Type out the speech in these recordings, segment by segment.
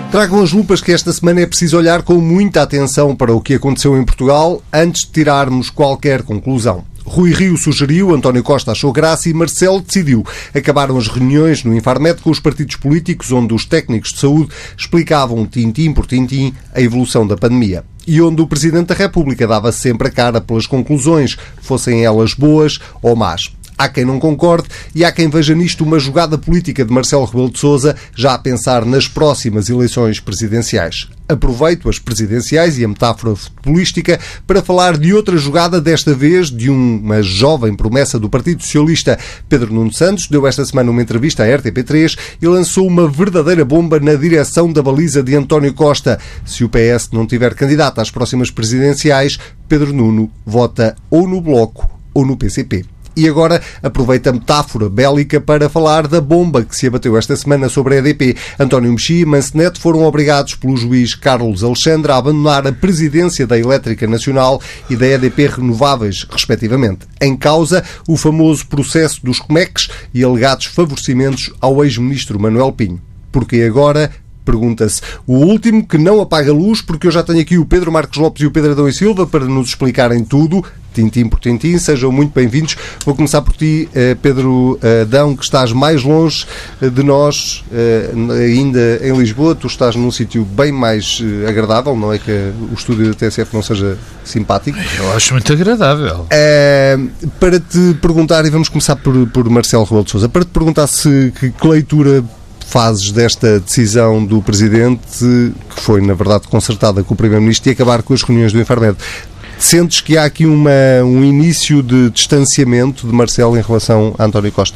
Tragam as lupas que esta semana é preciso olhar com muita atenção para o que aconteceu em Portugal antes de tirarmos qualquer conclusão. Rui Rio sugeriu, António Costa achou graça e Marcelo decidiu. Acabaram as reuniões no Infarmed com os partidos políticos, onde os técnicos de saúde explicavam tintim por tintim a evolução da pandemia. E onde o Presidente da República dava sempre a cara pelas conclusões, fossem elas boas ou más. Há quem não concorde e há quem veja nisto uma jogada política de Marcelo Rebelo de Sousa já a pensar nas próximas eleições presidenciais. Aproveito as presidenciais e a metáfora futebolística para falar de outra jogada, desta vez de uma jovem promessa do Partido Socialista. Pedro Nuno Santos deu esta semana uma entrevista à RTP3 e lançou uma verdadeira bomba na direção da baliza de António Costa. Se o PS não tiver candidato às próximas presidenciais, Pedro Nuno vota ou no Bloco ou no PCP. E agora aproveita a metáfora bélica para falar da bomba que se abateu esta semana sobre a EDP. António Mexia e Manso Neto foram obrigados pelo juiz Carlos Alexandre a abandonar a presidência da Elétrica Nacional e da EDP Renováveis, respectivamente. Em causa, o famoso processo dos comex e alegados favorecimentos ao ex-ministro Manuel Pinho. Porque agora... Pergunta-se, o último que não apaga a luz, porque eu já tenho aqui o Pedro Marcos Lopes e o Pedro Adão e Silva para nos explicarem tudo, tintim por tintim. Sejam muito bem-vindos. Vou começar por ti, Pedro Adão, que estás mais longe de nós, ainda em Lisboa. Tu estás num sítio bem mais agradável, não é que o estúdio da TSF não seja simpático? Eu acho muito agradável. Para te perguntar, e vamos começar por Marcelo Rebelo de Sousa, para te perguntar que leitura fazes desta decisão do Presidente, que foi, na verdade, concertada com o Primeiro-Ministro, de acabar com as reuniões do Infarmed. Sentes que há aqui um início de distanciamento de Marcelo em relação a António Costa?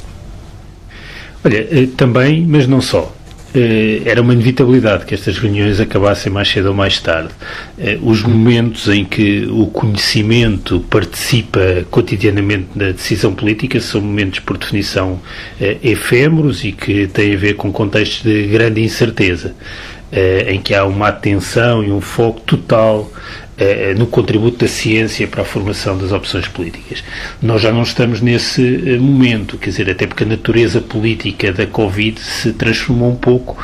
Olha, também, mas não só. Era uma inevitabilidade que estas reuniões acabassem mais cedo ou mais tarde. Os momentos em que o conhecimento participa cotidianamente na decisão política são momentos, por definição, efêmeros e que têm a ver com contextos de grande incerteza, em que há uma atenção e um foco total no contributo da ciência para a formação das opções políticas. Nós já não estamos nesse momento, quer dizer, até porque a natureza política da Covid se transformou um pouco,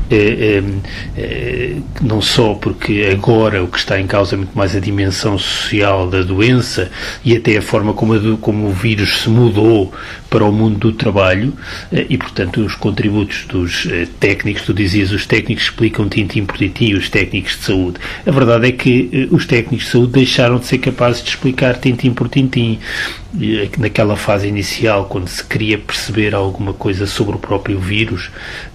não só porque agora o que está em causa é muito mais a dimensão social da doença e até a forma como o vírus se mudou para o mundo do trabalho e, portanto, os contributos dos técnicos, tu dizias, os técnicos explicam tintim por tintim, os técnicos de saúde. A verdade é que os técnicos de saúde deixaram de ser capazes de explicar tintim por tintim. Naquela fase inicial, quando se queria perceber alguma coisa sobre o próprio vírus,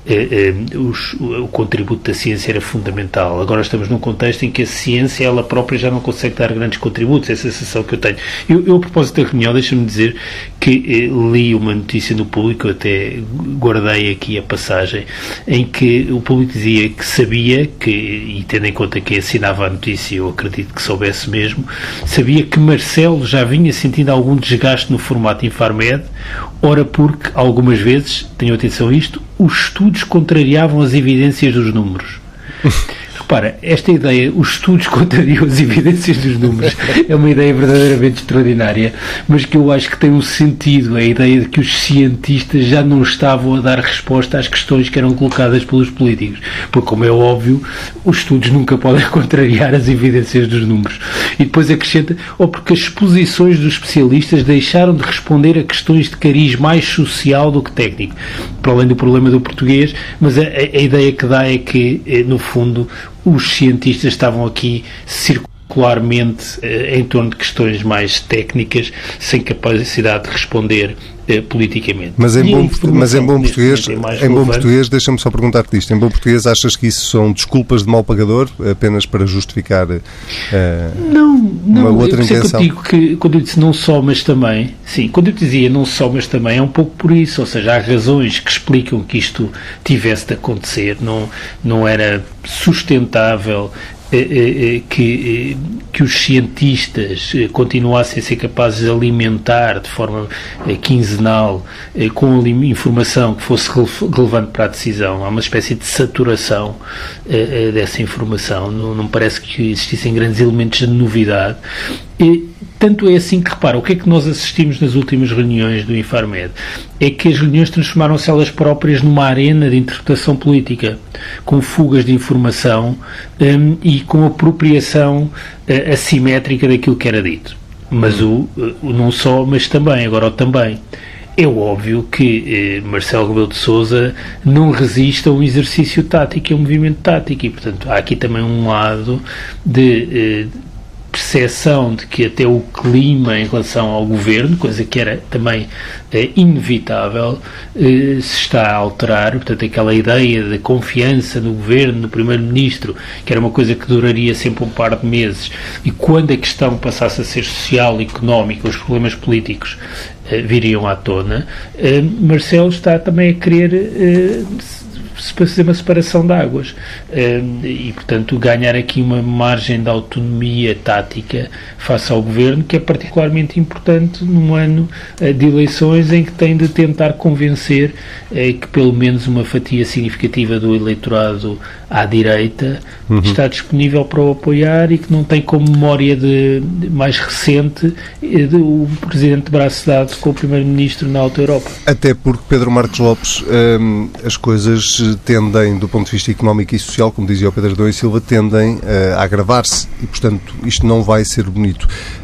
o contributo da ciência era fundamental. Agora estamos num contexto em que a ciência, ela própria, já não consegue dar grandes contributos. É a sensação que eu tenho. Eu a propósito da reunião, deixa-me dizer que li uma notícia no Público, eu até guardei aqui a passagem, em que o Público dizia que sabia, e tendo em conta que assinava a notícia, eu acredito que soubesse mesmo, sabia que Marcelo já vinha sentindo algum desgaste no formato Infarmed, ora porque, algumas vezes, tenham atenção a isto, os estudos contrariavam as evidências dos números. Repara, esta ideia, os estudos contrariam as evidências dos números, é uma ideia verdadeiramente extraordinária, mas que eu acho que tem um sentido, a ideia de que os cientistas já não estavam a dar resposta às questões que eram colocadas pelos políticos, porque, como é óbvio, os estudos nunca podem contrariar as evidências dos números. E depois acrescenta, porque as exposições dos especialistas deixaram de responder a questões de cariz mais social do que técnico, para além do problema do português, mas a ideia que dá é que, no fundo, os cientistas estavam aqui circularmente em torno de questões mais técnicas, sem capacidade de responder politicamente. Mas em bom português, deixa-me só perguntar-te isto, em bom português, achas que isso são desculpas de mau pagador, apenas para justificar uma outra intenção? Eu digo que, quando eu disse não só, mas também, sim, quando eu dizia não só, mas também, é um pouco por isso, ou seja, há razões que explicam que isto tivesse de acontecer, não era sustentável que os cientistas continuassem a ser capazes de alimentar de forma quinzenal com informação que fosse relevante para a decisão. Há uma espécie de saturação dessa informação. Não me parece que existissem grandes elementos de novidade. tanto é assim que, repara, o que é que nós assistimos nas últimas reuniões do Infarmed? É que as reuniões transformaram-se elas próprias numa arena de interpretação política, com fugas de informação e com apropriação assimétrica daquilo que era dito. Mas não só, mas também, agora o também. É óbvio que Marcelo Rebelo de Sousa não resiste a um exercício tático, a um movimento tático, e, portanto, há aqui também um lado de percepção de que até o clima em relação ao governo, coisa que era também inevitável, se está a alterar. Portanto, aquela ideia de confiança no governo, no primeiro-ministro, que era uma coisa que duraria sempre um par de meses, e quando a questão passasse a ser social, económica, os problemas políticos viriam à tona, Marcelo está também a querer fazer uma separação de águas e, portanto, ganhar aqui uma margem de autonomia tática face ao governo, que é particularmente importante num ano de eleições em que tem de tentar convencer que pelo menos uma fatia significativa do eleitorado à direita está disponível para o apoiar, e que não tem como memória mais recente o Presidente de braço dado com o Primeiro-Ministro na Alta Europa. Até porque, Pedro Marcos Lopes, as coisas tendem, do ponto de vista económico e social, como dizia o Pedro Adão e Silva, tendem a agravar-se, e, portanto, isto não vai ser bonito.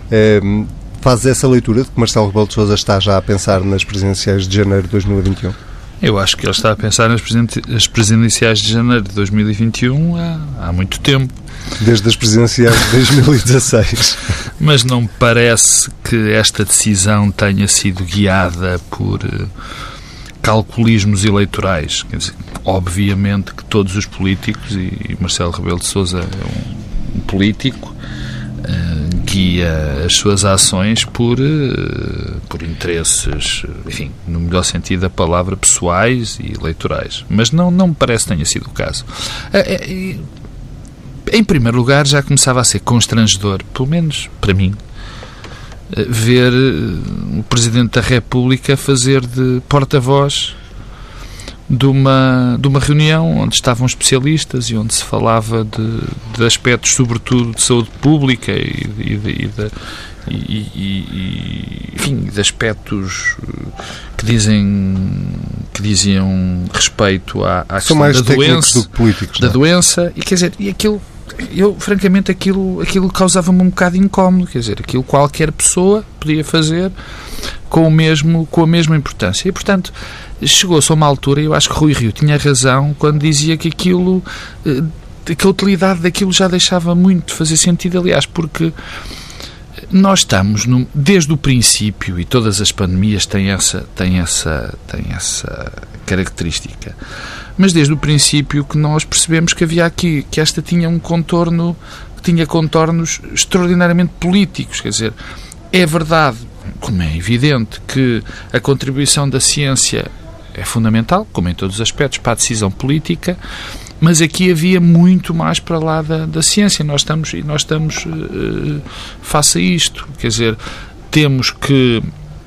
Faz essa leitura de que Marcelo Rebelo de Sousa está já a pensar nas presidenciais de janeiro de 2021? Eu acho que ele está a pensar nas presidenciais de janeiro de 2021 há muito tempo. Desde as presidenciais de 2016. Mas não me parece que esta decisão tenha sido guiada por calculismos eleitorais. Quer dizer, obviamente que todos os políticos, e Marcelo Rebelo de Sousa é um político, guia as suas ações por interesses, enfim, no melhor sentido da palavra, pessoais e eleitorais. Mas não me parece que tenha sido o caso. Em primeiro lugar, já começava a ser constrangedor, pelo menos para mim, ver o Presidente da República fazer de porta-voz de uma reunião onde estavam especialistas e onde se falava de aspectos, sobretudo, de saúde pública enfim, de aspectos que diziam respeito à questão da doença, do que políticos, da doença, e quer dizer, e aquilo, francamente, aquilo causava-me um bocado incómodo, quer dizer, aquilo qualquer pessoa podia fazer com a mesma importância, e, portanto, chegou-se a uma altura, e eu acho que Rui Rio tinha razão quando dizia que que a utilidade daquilo já deixava muito de fazer sentido, aliás, porque nós estamos, desde o princípio, e todas as pandemias têm essa característica, mas desde o princípio que nós percebemos que havia aqui, que esta tinha tinha contornos extraordinariamente políticos, quer dizer, é verdade, como é evidente, que a contribuição da ciência é fundamental, como em todos os aspectos, para a decisão política, mas aqui havia muito mais para lá da ciência. Nós estamos face a isto. Quer dizer, temos que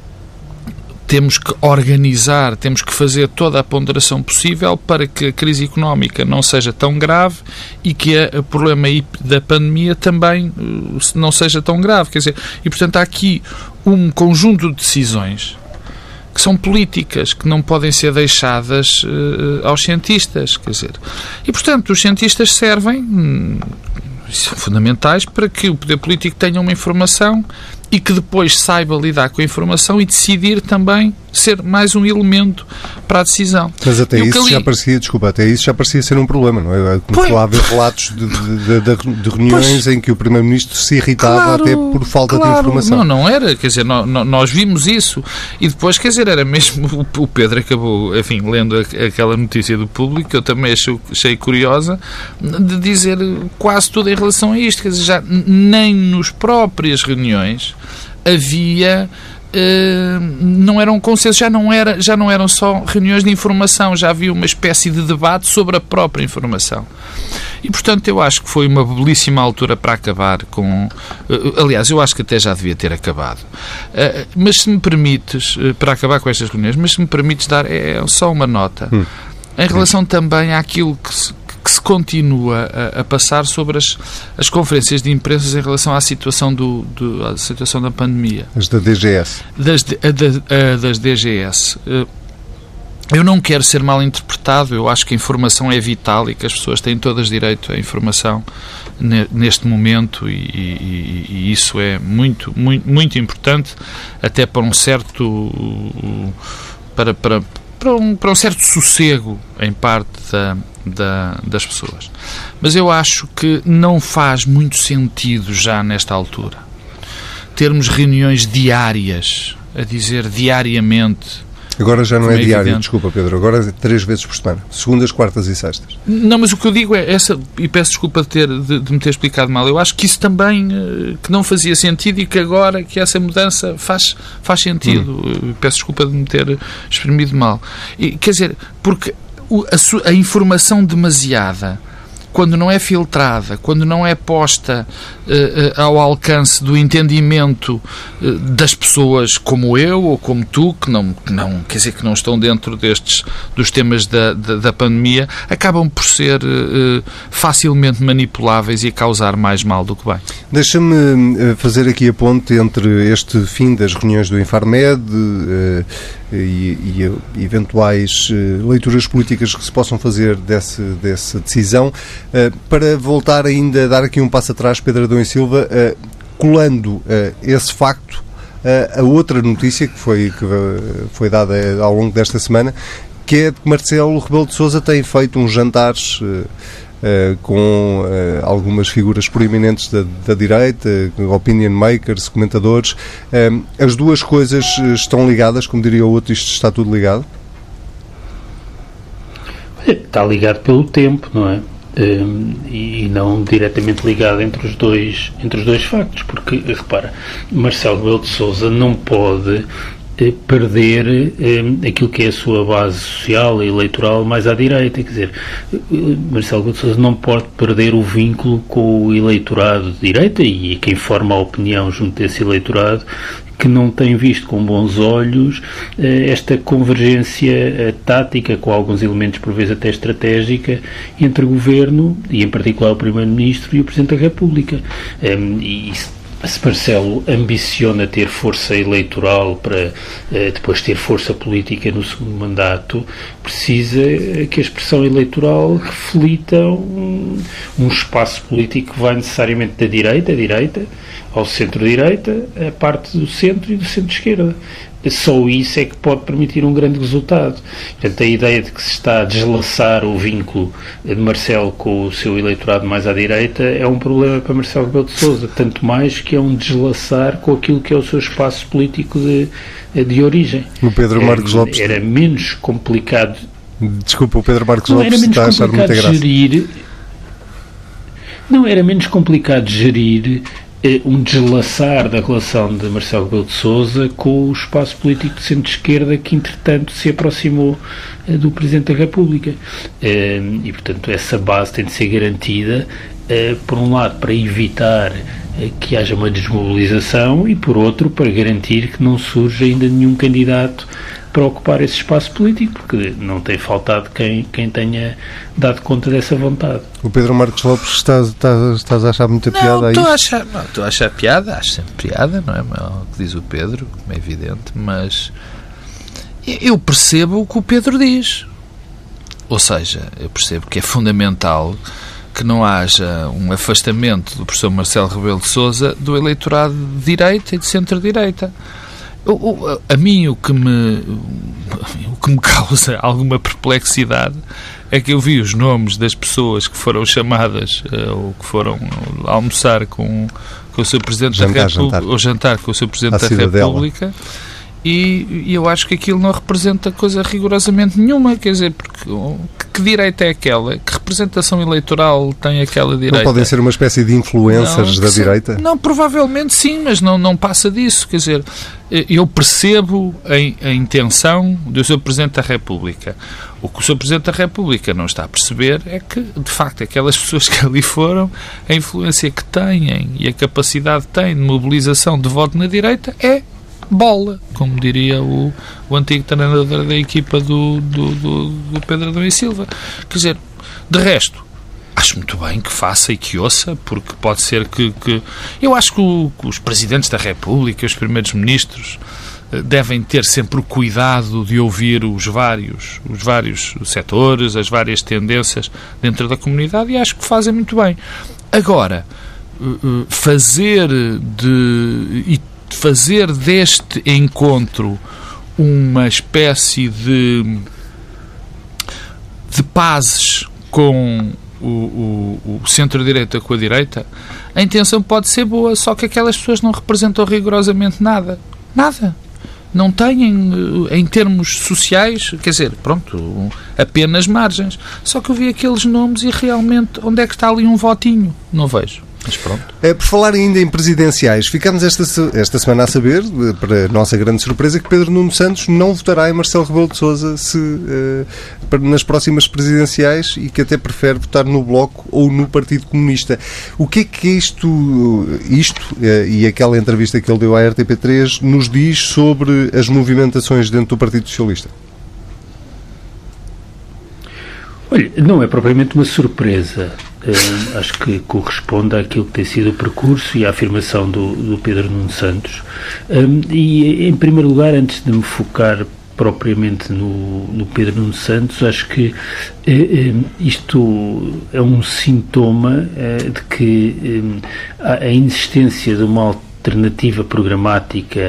organizar, temos que fazer toda a ponderação possível para que a crise económica não seja tão grave e que o problema da pandemia também não seja tão grave. Quer dizer, e, portanto, há aqui um conjunto de decisões que são políticas, que não podem ser deixadas aos cientistas, quer dizer. E, portanto, os cientistas servem, são fundamentais para que o poder político tenha uma informação e que depois saiba lidar com a informação e decidir também ser mais um elemento para a decisão. Mas até isso já parecia ser um problema, não é? Começou a haver relatos de reuniões em que o Primeiro-Ministro se irritava até por falta de informação. Não era, quer dizer, nós vimos isso e depois, quer dizer, era mesmo o Pedro acabou, enfim, lendo aquela notícia do Público, que eu também achei curiosa, de dizer quase tudo em relação a isto, quer dizer, já nem nos próprias reuniões havia, não eram consensos, já não eram só reuniões de informação, já havia uma espécie de debate sobre a própria informação. E, portanto, eu acho que foi uma belíssima altura para acabar com... aliás, eu acho que até já devia ter acabado. Mas se me permites, para acabar com estas reuniões, mas se me permites dar só uma nota, em relação também àquilo que se continua a passar sobre as conferências de imprensa em relação à situação, à situação da pandemia. As da DGS. Das DGS. Eu não quero ser mal interpretado, eu acho que a informação é vital e que as pessoas têm todas direito à informação neste momento e isso é muito, muito, muito importante, até para um certo para um certo sossego em parte das pessoas. Mas eu acho que não faz muito sentido já nesta altura termos reuniões diárias, a dizer diariamente. Agora já não é diário, desculpa Pedro, agora é 3 vezes por semana, segundas, quartas e sextas. Não, mas o que eu digo é essa, e peço desculpa de me ter explicado mal, eu acho que isso também que não fazia sentido e que agora que essa mudança faz sentido. Peço desculpa de me ter exprimido mal. E, quer dizer, porque a informação demasiada, quando não é filtrada, quando não é posta ao alcance do entendimento das pessoas como eu ou como tu, que não quer dizer que não estão dentro dos temas da pandemia, acabam por ser facilmente manipuláveis e a causar mais mal do que bem. Deixa-me fazer aqui a ponte entre este fim das reuniões do Infarmed e eventuais leituras políticas que se possam fazer dessa decisão, para voltar ainda a dar aqui um passo atrás, Pedro Adão e Silva, colando esse facto a outra notícia que foi dada ao longo desta semana, que é de que Marcelo Rebelo de Sousa tem feito uns jantares com algumas figuras proeminentes da direita, opinion makers, comentadores. As duas coisas estão ligadas, como diria o outro, isto está tudo ligado? Está ligado pelo tempo, não é? E não diretamente ligado entre os dois factos, porque, repara, Marcelo Rebelo de Sousa não pode perder aquilo que é a sua base social e eleitoral mais à direita. Quer dizer, Marcelo Rebelo de Sousa não pode perder o vínculo com o eleitorado de direita e quem forma a opinião junto desse eleitorado, que não tem visto com bons olhos esta convergência tática, com alguns elementos por vezes até estratégica, entre o Governo, e em particular o Primeiro-Ministro e o Presidente da República. E se Marcelo ambiciona ter força eleitoral para depois ter força política no segundo mandato, precisa que a expressão eleitoral reflita um espaço político que vai necessariamente da direita, ao centro-direita, a parte do centro e do centro-esquerda. Só isso é que pode permitir um grande resultado. Portanto, a ideia de que se está a deslaçar o vínculo de Marcelo com o seu eleitorado mais à direita é um problema para Marcelo Rebelo de Sousa, tanto mais que é um deslaçar com aquilo que é o seu espaço político de origem. O Pedro Marcos Lopes era menos complicado. Desculpa, o Pedro Marcos Lopes está a achar muita graça. Era menos complicado gerir um deslaçar da relação de Marcelo Rebelo de Sousa com o espaço político de centro-esquerda que, entretanto, se aproximou do Presidente da República. E, portanto, essa base tem de ser garantida, por um lado, para evitar que haja uma desmobilização e, por outro, para garantir que não surja ainda nenhum candidato para ocupar esse espaço político, porque não tem faltado quem tenha dado conta dessa vontade. O Pedro Marcos Lopes, estás a achar muita piada aí? Estou a achar piada, acho sempre piada, não é? O que diz o Pedro, como é evidente, mas eu percebo o que o Pedro diz. Ou seja, eu percebo que é fundamental que não haja um afastamento do professor Marcelo Rebelo de Sousa do eleitorado de direita e de centro-direita. A mim o que me causa alguma perplexidade é que eu vi os nomes das pessoas que foram chamadas ou que foram almoçar com o seu Presidente da República, ou jantar com o seu Presidente da República, e eu acho que aquilo não representa coisa rigorosamente nenhuma. Quer dizer, porque que direita é aquela? Que representação eleitoral tem aquela direita? Não podem ser uma espécie de influencers da direita? Não, provavelmente sim, mas não passa disso. Quer dizer, eu percebo a intenção do seu Presidente da República. O que o seu Presidente da República não está a perceber é que, de facto, aquelas pessoas que ali foram, a influência que têm e a capacidade que têm de mobilização de voto na direita é bola, como diria o antigo treinador da equipa do Pedro Adão e Silva. Quer dizer, de resto, acho muito bem que faça e que ouça, porque pode ser que... Eu acho que os presidentes da República, os primeiros ministros, devem ter sempre o cuidado de ouvir os vários setores, as várias tendências dentro da comunidade, e acho que fazem muito bem. Agora, fazer deste encontro uma espécie de pazes com o centro-direita com a direita, a intenção pode ser boa, só que aquelas pessoas não representam rigorosamente nada. Nada. Não têm, em termos sociais, quer dizer, pronto, apenas margens. Só que eu vi aqueles nomes e realmente, onde é que está ali um votinho? Não vejo. Mas pronto. Por falar ainda em presidenciais, ficamos esta semana a saber, para nossa grande surpresa, que Pedro Nuno Santos não votará em Marcelo Rebelo de Sousa nas próximas presidenciais e que até prefere votar no Bloco ou no Partido Comunista. O que é isto e aquela entrevista que ele deu à RTP3 nos diz sobre as movimentações dentro do Partido Socialista? Olha, não é propriamente uma surpresa. Acho que corresponde àquilo que tem sido o percurso e à afirmação do Pedro Nuno Santos. E, em primeiro lugar, antes de me focar propriamente no Pedro Nuno Santos, acho que isto é um sintoma de que a insistência de uma alternativa programática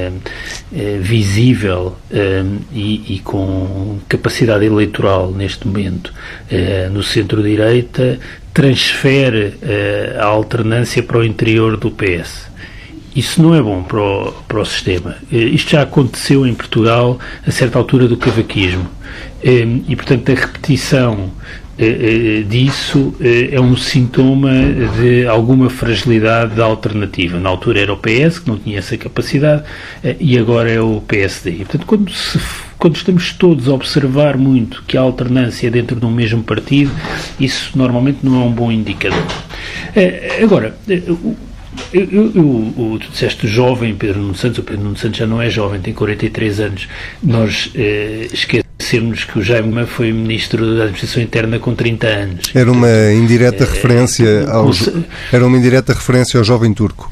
visível e com capacidade eleitoral neste momento no centro-direita transfere a alternância para o interior do PS. Isso não é bom para o sistema. Isto já aconteceu em Portugal a certa altura do cavaquismo e, portanto, a repetição disso é um sintoma de alguma fragilidade da alternativa. Na altura era o PS, que não tinha essa capacidade, e agora é o PSD. E, portanto, quando estamos todos a observar muito que há alternância dentro de um mesmo partido, isso normalmente não é um bom indicador. Agora, tu disseste jovem Pedro Nuno Santos. O Pedro Nuno Santos já não é jovem, tem 43 anos. Nós esquecemos que o Jaime foi Ministro da Administração Interna com 30 anos. Era uma indireta referência ao jovem turco.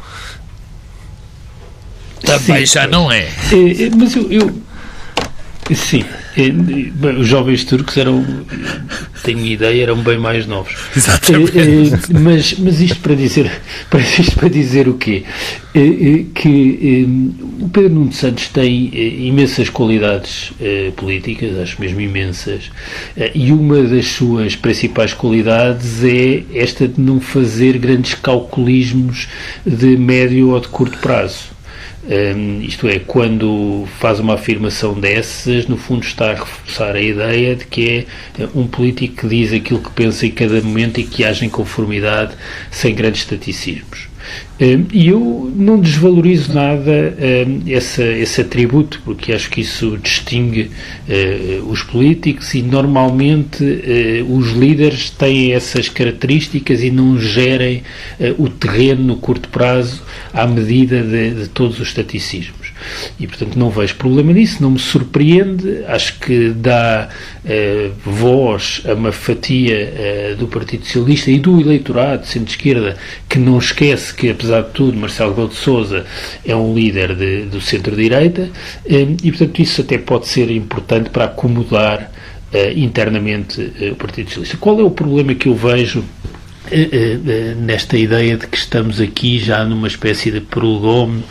Também já não é. Mas sim, os jovens turcos tenho ideia, eram bem mais novos. Exatamente. Mas isto para dizer o quê? Que o Pedro Nuno Santos tem imensas qualidades políticas, acho mesmo imensas, e uma das suas principais qualidades é esta de não fazer grandes calculismos de médio ou de curto prazo. Isto é, quando faz uma afirmação dessas, no fundo está a reforçar a ideia de que é um político que diz aquilo que pensa em cada momento e que age em conformidade, sem grandes taticismos. E eu não desvalorizo nada esse atributo, porque acho que isso distingue os políticos e normalmente os líderes têm essas características e não gerem o terreno no curto prazo à medida de todos os taticismos. E, portanto, não vejo problema nisso, não me surpreende. Acho que dá voz a uma fatia do Partido Socialista e do eleitorado de centro-esquerda que não esquece que, apesar de tudo, Marcelo Rebelo de Sousa é um líder do centro-direita e, portanto, isso até pode ser importante para acomodar internamente o Partido Socialista. Qual é o problema que eu vejo nesta ideia de que estamos aqui já numa espécie de prolegómeno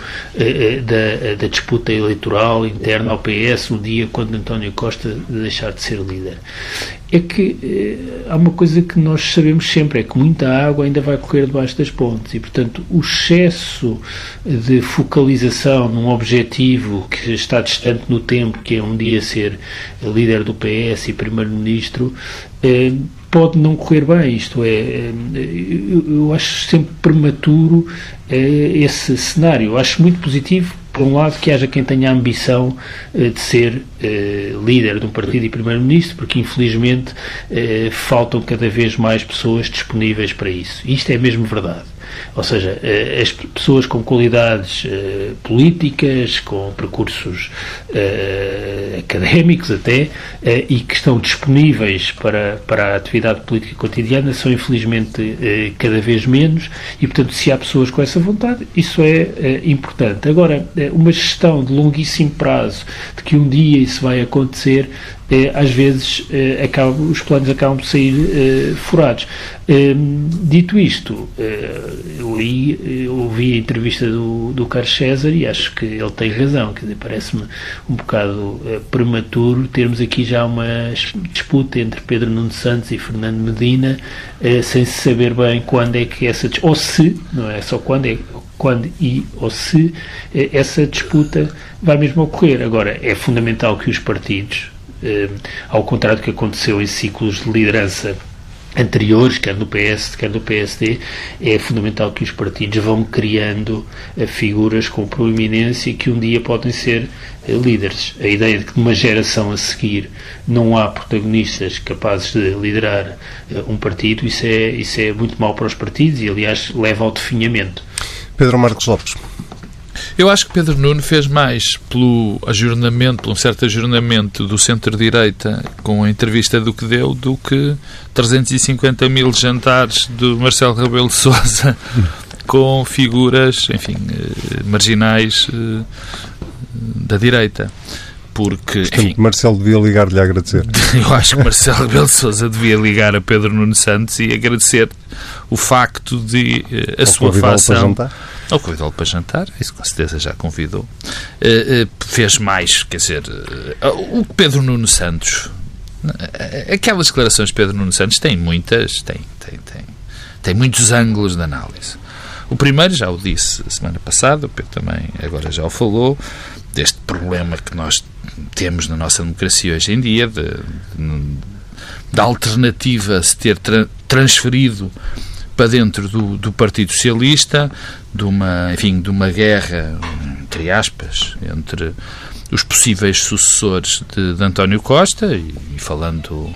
da disputa eleitoral interna ao PS, o dia quando António Costa deixar de ser líder? É que há uma coisa que nós sabemos sempre, é que muita água ainda vai correr debaixo das pontes e, portanto, o excesso de focalização num objetivo que está distante no tempo, que é um dia ser líder do PS e primeiro-ministro, pode não correr bem. Isto é, eu acho sempre prematuro esse cenário. Eu acho muito positivo, por um lado, que haja quem tenha a ambição de ser líder de um partido e primeiro-ministro, porque infelizmente faltam cada vez mais pessoas disponíveis para isso. Isto é mesmo verdade. Ou seja, as pessoas com qualidades políticas, com percursos académicos até, e que estão disponíveis para a atividade política cotidiana são infelizmente cada vez menos, e portanto se há pessoas com essa vontade, isso é importante. Agora, uma gestão de longuíssimo prazo, de que um dia isso vai acontecer, às vezes os planos acabam por sair furados. Dito isto, eu ouvi a entrevista do Carlos César e acho que ele tem razão. Quer dizer, parece-me um bocado prematuro termos aqui já uma disputa entre Pedro Nuno Santos e Fernando Medina, sem se saber bem quando é que ou se, não é só quando ou se essa disputa vai mesmo ocorrer. Agora, é fundamental que os partidos, ao contrário do que aconteceu em ciclos de liderança anteriores, quer do PS, quer do PSD, é fundamental que os partidos vão criando figuras com proeminência que um dia podem ser líderes. A ideia de que numa geração a seguir não há protagonistas capazes de liderar um partido, isso é muito mau para os partidos e, aliás, leva ao definhamento. Pedro Marcos Lopes. Eu acho que Pedro Nuno fez mais pelo um certo ajornamento do centro-direita com a entrevista do que deu, do que 350 mil jantares do Marcelo Rebelo de Sousa com figuras, enfim, marginais da direita. Porque, enfim, Marcelo devia ligar-lhe a agradecer. Eu acho que Marcelo Rebelo de Sousa devia ligar a Pedro Nuno Santos e agradecer o facto de a sua facção... Ou convidá-lo para jantar, isso com certeza já convidou. Fez mais, quer dizer, o Pedro Nuno Santos, aquelas declarações de Pedro Nuno Santos têm muitas, tem muitos ângulos de análise. O primeiro, já o disse semana passada, o Pedro também agora já o falou, deste problema que nós temos na nossa democracia hoje em dia, da alternativa se ter transferido para dentro do Partido Socialista, de uma guerra, entre aspas, entre os possíveis sucessores de António Costa, e falando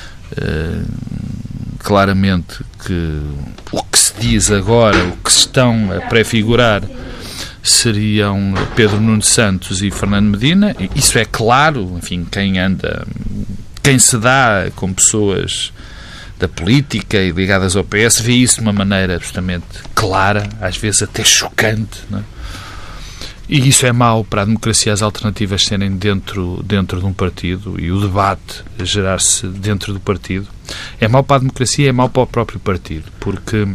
claramente que o que se diz agora, o que se estão a prefigurar, seriam Pedro Nuno Santos e Fernando Medina. Isso é claro, enfim, quem se dá com pessoas da política e ligadas ao PS vê isso de uma maneira absolutamente clara, às vezes até chocante, não é? E isso é mau para a democracia, as alternativas serem dentro de um partido e o debate gerar-se dentro do partido. É mau para a democracia, é mau para o próprio partido, porque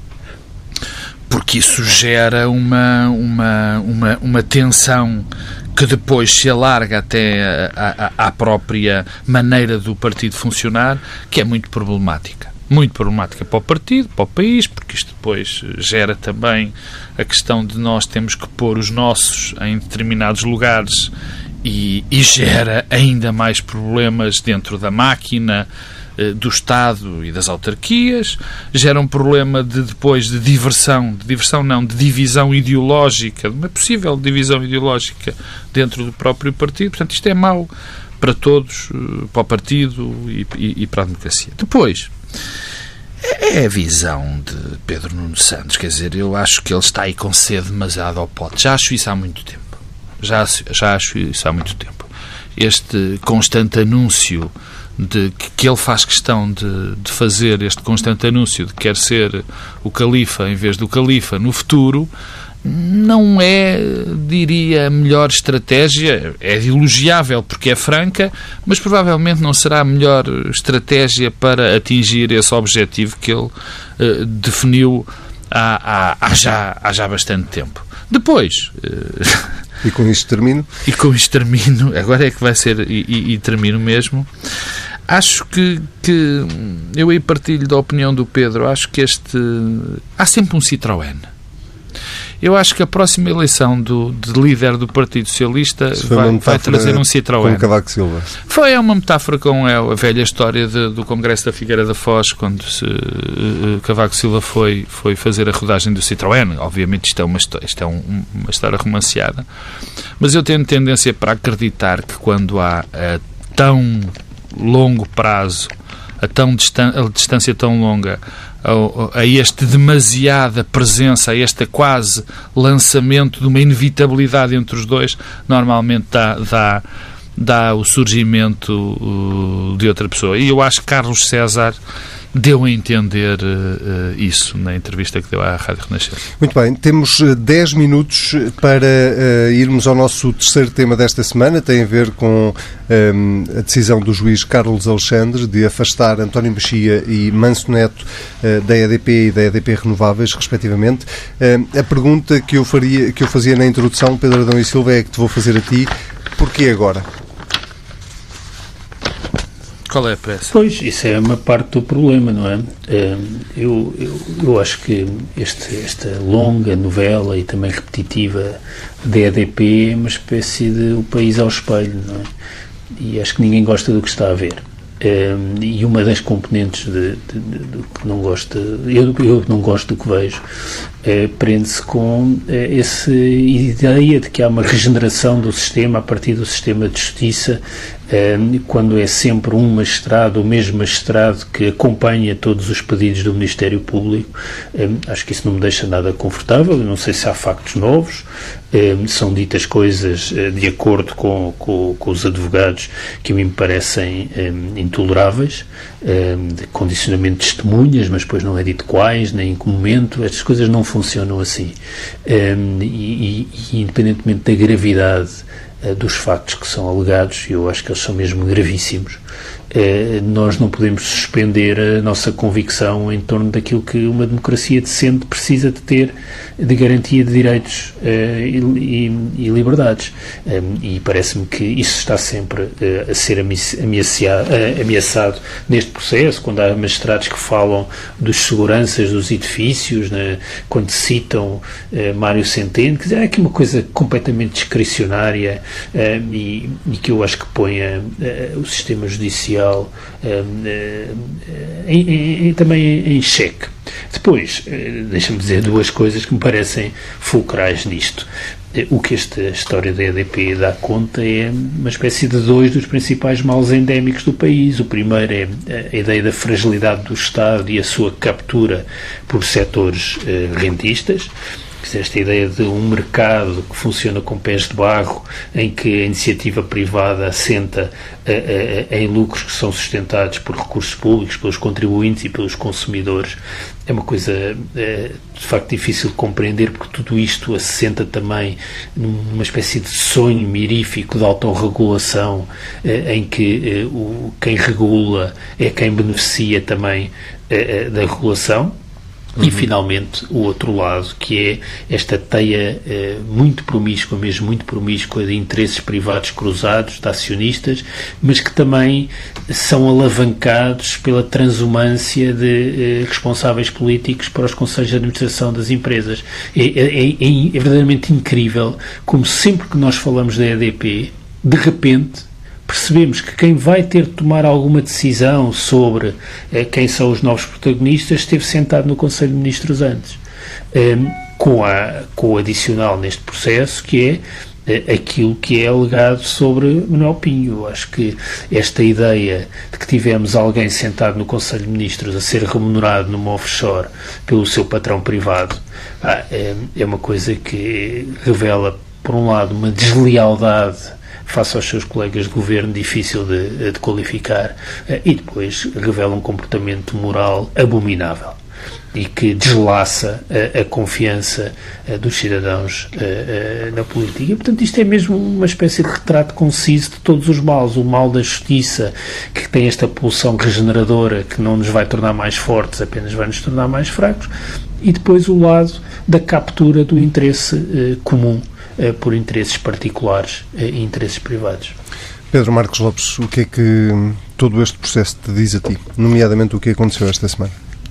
isso gera uma tensão que depois se alarga até à própria maneira do partido funcionar, que é muito problemática. Muito problemática para o partido, para o país, porque isto depois gera também a questão de nós temos que pôr os nossos em determinados lugares e gera ainda mais problemas dentro da máquina do Estado e das autarquias, gera um problema de divisão ideológica, de uma possível divisão ideológica dentro do próprio partido. Portanto, isto é mau para todos, para o partido e para a democracia. Depois, é a visão de Pedro Nuno Santos, quer dizer, eu acho que ele está aí com sede demasiado ao pote. Já acho isso há muito tempo. Este constante anúncio de que ele faz questão de fazer este constante anúncio de que quer ser o califa em vez do califa no futuro, não é, diria, a melhor estratégia. É elogiável porque é franca, mas provavelmente não será a melhor estratégia para atingir esse objetivo que ele definiu há já bastante tempo. Depois... E com isto termino? Agora é que vai ser, e termino mesmo. Acho que eu aí partilho da opinião do Pedro. Acho que há sempre um Citroën. Eu acho que a próxima eleição de líder do Partido Socialista vai trazer um Citroën. Com Cavaco Silva. Foi uma metáfora com a velha história do Congresso da Figueira da Foz, quando Cavaco Silva foi fazer a rodagem do Citroën. Obviamente isto é uma história romanceada. Mas eu tenho tendência para acreditar que quando há a tão longo prazo a distância tão longa, a este demasiada presença, a este quase lançamento de uma inevitabilidade entre os dois, normalmente dá o surgimento de outra pessoa. E eu acho que Carlos César deu a entender isso na entrevista que deu à Rádio Renascença. Muito bem, temos 10 minutos para irmos ao nosso terceiro tema desta semana. Tem a ver com a decisão do juiz Carlos Alexandre de afastar António Mexia e Manso Neto da EDP e da EDP Renováveis, respectivamente. A pergunta que eu fazia na introdução, Pedro Adão e Silva, é que te vou fazer a ti. Porquê agora? Qual é a pressa? Pois, isso é uma parte do problema, não é? Eu acho que esta longa novela e também repetitiva da EDP é uma espécie de o país ao espelho, não é? E acho que ninguém gosta do que está a ver. E uma das componentes do que não gosta, eu não gosto do que vejo, prende-se com essa ideia de que há uma regeneração do sistema a partir do sistema de justiça, quando é sempre um magistrado, o mesmo magistrado que acompanha todos os pedidos do Ministério Público. Acho que isso não me deixa nada confortável. Eu não sei se há factos novos, são ditas coisas de acordo com os advogados que me parecem intoleráveis, de condicionamento de testemunhas, mas depois não é dito quais, nem em que momento. Estas coisas não funcionam assim. E independentemente da gravidade dos factos que são alegados, eu acho que eles são mesmo gravíssimos, nós não podemos suspender a nossa convicção em torno daquilo que uma democracia decente precisa de ter, de garantia de direitos e liberdades. E parece-me que isso está sempre a ser ameaçado neste processo, quando há magistrados que falam dos seguranças dos edifícios, né, quando citam Mário Centeno, quer dizer, é aqui uma coisa completamente discricionária e que eu acho que põe o sistema judicial também em xeque. Depois, deixa-me dizer duas coisas que me parecem fulcrais nisto. O que esta história da EDP dá conta é uma espécie de dois dos principais males endémicos do país. O primeiro é a ideia da fragilidade do Estado e a sua captura por setores rentistas. Esta ideia de um mercado que funciona com pés de barro, em que a iniciativa privada assenta em lucros que são sustentados por recursos públicos, pelos contribuintes e pelos consumidores, é uma coisa de facto difícil de compreender, porque tudo isto assenta também numa espécie de sonho mirífico de autorregulação, em que quem regula é quem beneficia também da regulação. E, finalmente, o outro lado, que é esta teia muito promíscua, mesmo muito promíscua, de interesses privados cruzados, de acionistas, mas que também são alavancados pela transumância de responsáveis políticos para os conselhos de administração das empresas. É verdadeiramente incrível como sempre que nós falamos da EDP, de repente percebemos que quem vai ter de tomar alguma decisão sobre quem são os novos protagonistas esteve sentado no Conselho de Ministros antes, com o adicional neste processo, que é aquilo que é alegado sobre Manuel Pinho. Eu acho que esta ideia de que tivemos alguém sentado no Conselho de Ministros a ser remunerado numa offshore pelo seu patrão privado é uma coisa que revela, por um lado, uma deslealdade face aos seus colegas de governo difícil de qualificar, e depois revela um comportamento moral abominável e que deslaça a confiança dos cidadãos na política. E, portanto, isto é mesmo uma espécie de retrato conciso de todos os males. O mal da justiça, que tem esta pulsão regeneradora que não nos vai tornar mais fortes, apenas vai nos tornar mais fracos, e depois o lado da captura do interesse comum por interesses particulares e interesses privados. Pedro Marcos Lopes, o que é que todo este processo te diz a ti, nomeadamente o que aconteceu esta semana?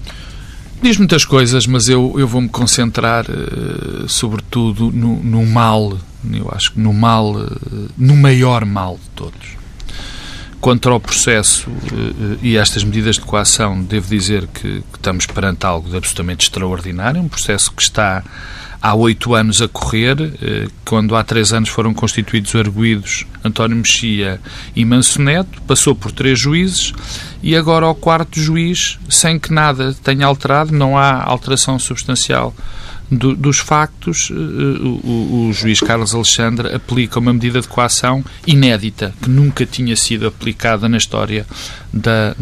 Diz muitas coisas, mas eu vou-me concentrar sobretudo no mal, eu acho que no maior mal de todos. Quanto ao processo e estas medidas de coação, devo dizer que estamos perante algo de absolutamente extraordinário, um processo que está há 8 anos a correr, quando há 3 anos foram constituídos arguidos António Mexia e Manso Neto, passou por 3 juízes e agora ao 4º juiz, sem que nada tenha alterado, não há alteração substancial dos factos, o juiz Carlos Alexandre aplica uma medida de coação inédita, que nunca tinha sido aplicada na história da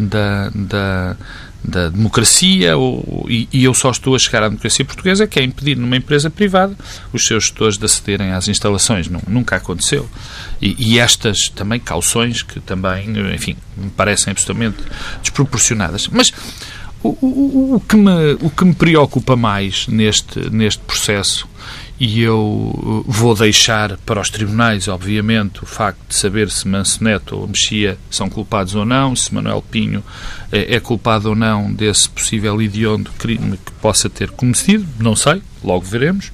democracia, e eu só estou a chegar à democracia portuguesa, que é impedir numa empresa privada os seus gestores de acederem às instalações. Nunca aconteceu. E estas também cauções que também, enfim, me parecem absolutamente desproporcionadas. Mas o que me preocupa mais neste processo, e eu vou deixar para os tribunais, obviamente, o facto de saber se Manso Neto ou Mexia são culpados ou não, se Manuel Pinho é culpado ou não desse possível hediondo crime que possa ter cometido, não sei, logo veremos.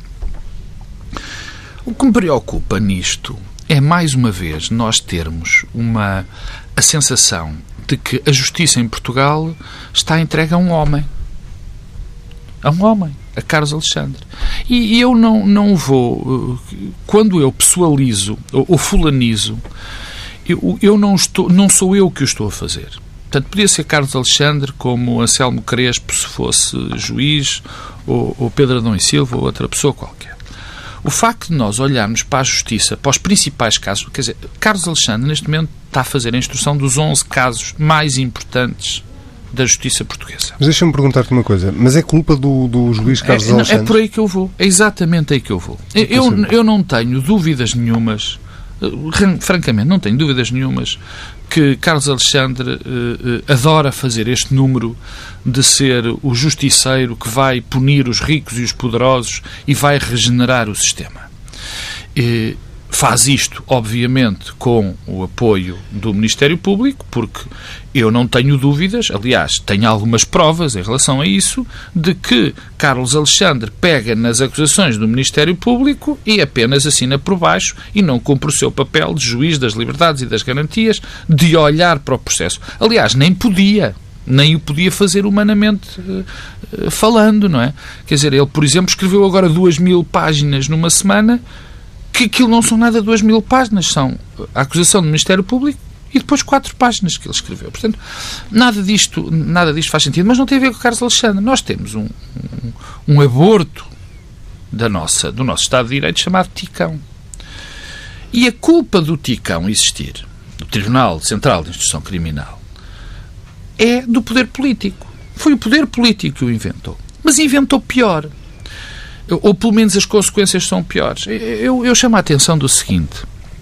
O que me preocupa nisto é, mais uma vez, nós termos a sensação de que a justiça em Portugal está entregue a um homem. A Carlos Alexandre. E eu não vou... Quando eu pessoalizo ou fulanizo, eu não sou eu que o estou a fazer. Portanto, podia ser Carlos Alexandre como Anselmo Crespo, se fosse juiz, ou Pedro Adão e Silva, ou outra pessoa qualquer. O facto de nós olharmos para a justiça, para os principais casos, quer dizer, Carlos Alexandre, neste momento, está a fazer a instrução dos 11 casos mais importantes da justiça portuguesa. Mas deixa-me perguntar-te uma coisa. Mas é culpa do juiz Carlos Alexandre? É por aí que eu vou. É exatamente aí que eu vou. Eu não tenho dúvidas nenhumas, francamente, não tenho dúvidas nenhumas que Carlos Alexandre adora fazer este número de ser o justiceiro que vai punir os ricos e os poderosos e vai regenerar o sistema. Faz isto, obviamente, com o apoio do Ministério Público, porque eu não tenho dúvidas, aliás, tenho algumas provas em relação a isso, de que Carlos Alexandre pega nas acusações do Ministério Público e apenas assina por baixo e não cumpre o seu papel de juiz das liberdades e das garantias, de olhar para o processo. Aliás, nem o podia fazer humanamente falando, não é? Quer dizer, ele, por exemplo, escreveu agora 2.000 páginas numa semana, que aquilo não são nada 2.000 páginas, são a acusação do Ministério Público e depois 4 páginas que ele escreveu. Portanto, nada disto faz sentido, mas não tem a ver com o Carlos Alexandre. Nós temos um aborto do nosso Estado de Direito chamado Ticão. E a culpa do Ticão existir, do Tribunal Central de Instrução Criminal, é do poder político. Foi o poder político que o inventou. Mas inventou pior. Ou pelo menos as consequências são piores. Eu chamo a atenção do seguinte.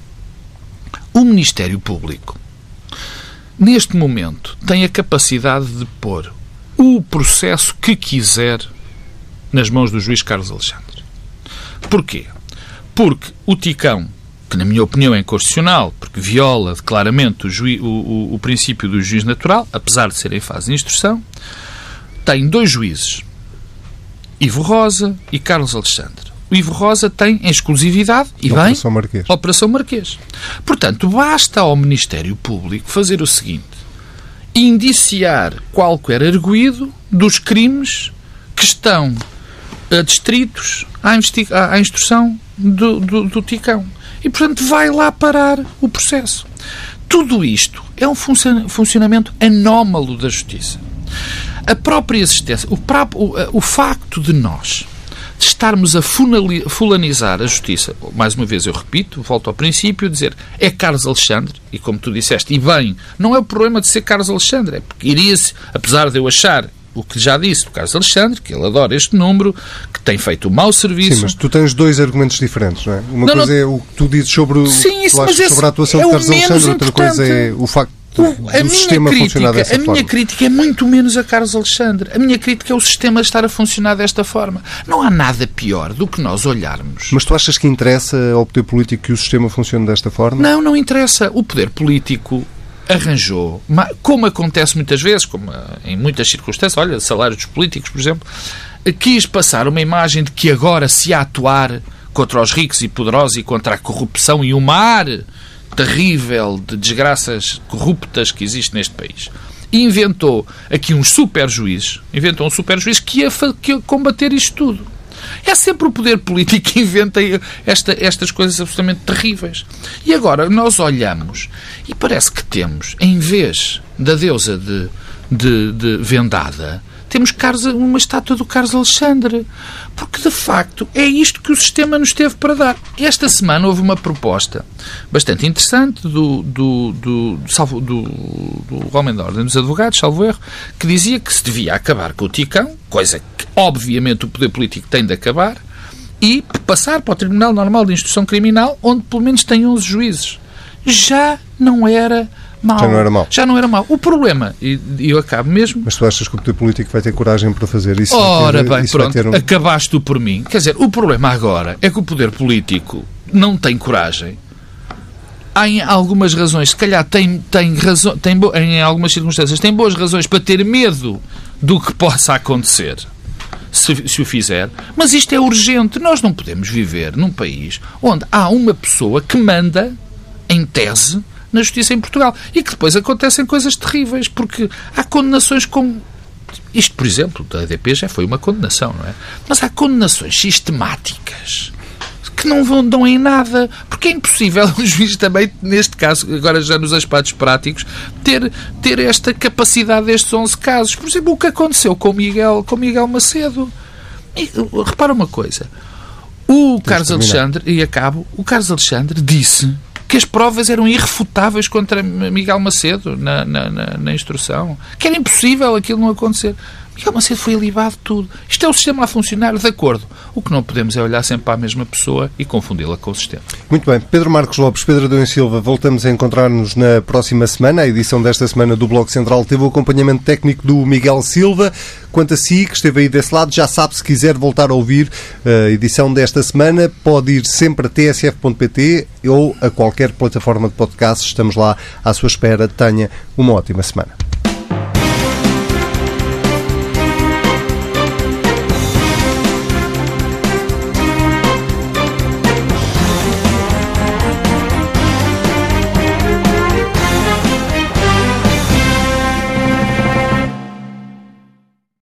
O Ministério Público, neste momento, tem a capacidade de pôr o processo que quiser nas mãos do juiz Carlos Alexandre. Porquê? Porque o Ticão, que na minha opinião é inconstitucional, porque viola claramente o princípio do juiz natural, apesar de ser em fase de instrução, tem 2 juízes, Ivo Rosa e Carlos Alexandre. O Ivo Rosa tem em exclusividade, e Operação Marquês. Operação Marquês. Portanto, basta ao Ministério Público fazer o seguinte: indiciar qualquer arguido dos crimes que estão adstritos à instrução do Ticão. E, portanto, vai lá parar o processo. Tudo isto é um funcionamento anómalo da justiça. A própria existência, o facto de nós estarmos a fulanizar a justiça, mais uma vez eu repito, volto ao princípio, dizer é Carlos Alexandre, e como tu disseste, e bem, não é o problema de ser Carlos Alexandre, é porque iria-se, apesar de eu achar o que já disse do Carlos Alexandre, que ele adora este número, que tem feito um mau serviço... Sim, mas tu tens 2 argumentos diferentes, não é? Uma coisa é o que tu dizes sobre, sobre a atuação de Carlos Alexandre, outra coisa é o facto do sistema funcionar dessa forma. A minha crítica é muito menos a Carlos Alexandre. A minha crítica é o sistema estar a funcionar desta forma. Não há nada pior do que nós olharmos... Mas tu achas que interessa ao poder político que o sistema funcione desta forma? Não interessa. O poder político arranjou, como acontece muitas vezes, como em muitas circunstâncias, olha, salários dos políticos, por exemplo, quis passar uma imagem de que agora se ia atuar contra os ricos e poderosos e contra a corrupção e o mar terrível de desgraças corruptas que existe neste país. E inventou aqui um super-juiz, que ia combater isto tudo. É sempre o poder político que inventa estas coisas absolutamente terríveis. E agora nós olhamos e parece que temos, em vez da deusa de Vendada, temos uma estátua do Carlos Alexandre. Porque, de facto, é isto que o sistema nos teve para dar. Esta semana houve uma proposta bastante interessante do Homem da Ordem dos Advogados, salvo erro, que dizia que se devia acabar com o Ticão, coisa que, obviamente, o poder político tem de acabar, e passar para o Tribunal Normal de Instrução Criminal, onde pelo menos tem 11 juízes. Já não era mau. Já não era mau. O problema, e eu acabo mesmo... Mas tu achas que o poder político vai ter coragem para fazer isso? Ora bem, pronto, acabaste tu por mim. Quer dizer, o problema agora é que o poder político não tem coragem. Há em algumas razões, se calhar em algumas circunstâncias, tem boas razões para ter medo do que possa acontecer, se o fizer. Mas isto é urgente. Nós não podemos viver num país onde há uma pessoa que manda, em tese, na justiça em Portugal. E que depois acontecem coisas terríveis, porque há condenações como... Isto, por exemplo, da EDP já foi uma condenação, não é? Mas há condenações sistemáticas que não dão em nada, porque é impossível o juiz também, neste caso, agora já nos aspectos práticos, ter esta capacidade destes 11 casos. Por exemplo, o que aconteceu com Miguel Macedo. E, repara uma coisa. O Carlos Alexandre disse que as provas eram irrefutáveis contra Miguel Macedo na instrução. Que era impossível aquilo não acontecer. Miguel Macedo foi alibado de tudo. Isto é o sistema a funcionar, de acordo. O que não podemos é olhar sempre para a mesma pessoa e confundi-la com o sistema. Muito bem. Pedro Marcos Lopes, Pedro Adão e Silva, voltamos a encontrar-nos na próxima semana. A edição desta semana do Bloco Central teve o acompanhamento técnico do Miguel Silva. Quanto a si, que esteve aí desse lado, já sabe, se quiser voltar a ouvir a edição desta semana, pode ir sempre a tsf.pt ou a qualquer plataforma de podcast. Estamos lá à sua espera. Tenha uma ótima semana.